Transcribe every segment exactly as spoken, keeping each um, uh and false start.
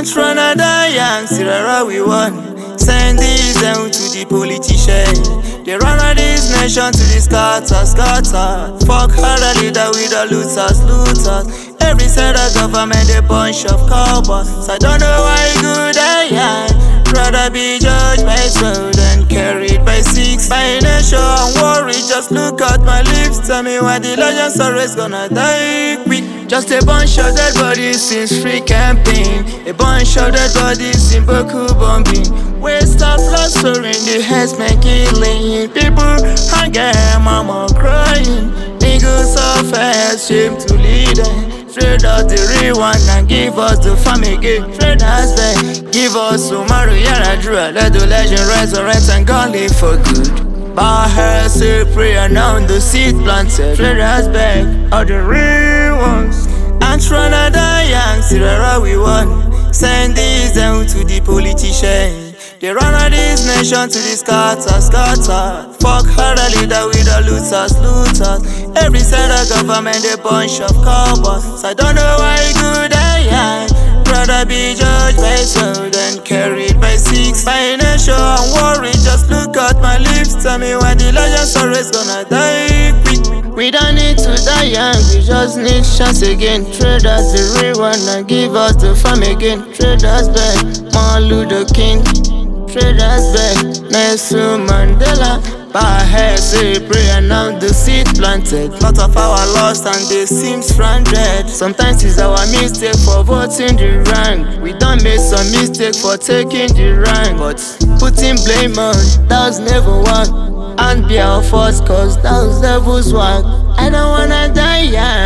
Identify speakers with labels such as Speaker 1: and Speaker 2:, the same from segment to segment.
Speaker 1: And Trinidad young, Sierra we won. Send these them to the politicians. They run out this nation to the scatter, scatter. Fuck her the leader with the looters, looters. Every set of government a bunch of cowboys. I don't know why good I am. Rather be judged by twelve than carried by six. By nation and worry, just look at my lips. Tell me why the legends always gonna die quick. Just a bunch of dead bodies since free campaign. A bunch of dead bodies in Boku bombing. Waste of blood storing, the headsmen killing. People hunger, mama crying. Niggas of fast, shame to lead them. Trade us the real one and give us the family again. Trade us back, give us Sumaru, Yara, Drew. Let the legend resurrect and God live for good. Bow her, say prayer, now the seed planted. Trade us back, all the real ones. And Trinidad young, Sierra we won. Send these them to the politicians. They run out this nation to the scatter, scatter. Fuck her the leader with the looters, looters. Every set of government a bunch of cowboys. I don't know why good I am. Rather be judged by twelve than carried by six. By nation and worry, just look at my lips. Tell me why the legends always gonna die quick. We don't need to die young, we just need chance again. Trade us the real one and give us the farm again. Trade us back, Martin Luther King. Trade us back, Nelson Mandela. By her say prayer, now the seed planted. Lot of our lost and they seems stranded. Sometimes it's our mistake for voting the rank. We don't make some mistake for taking the rank. But putting blame on, that was never one. And be our fault cause that was devil's work. I don't wanna die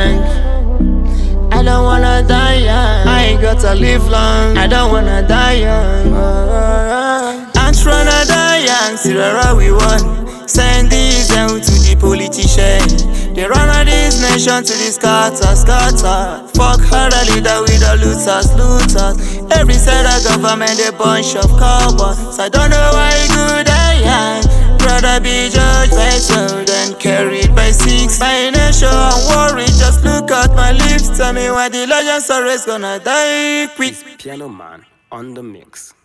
Speaker 1: young, I don't wanna die young. I ain't gotta live long, I don't wanna die young. And Trinidad young, Sierra we won. Send these them to the politicians. They run out this nation to the scatter, scatter. Fuck her the leader with the looters, looters. Every set of government a bunch of cowboys. I don't know why good I am. Rather be judged by twelve than carried by six. By nation and worry, just look at my lips. Tell me why the legends always gonna die quick.
Speaker 2: Piano Man on the mix.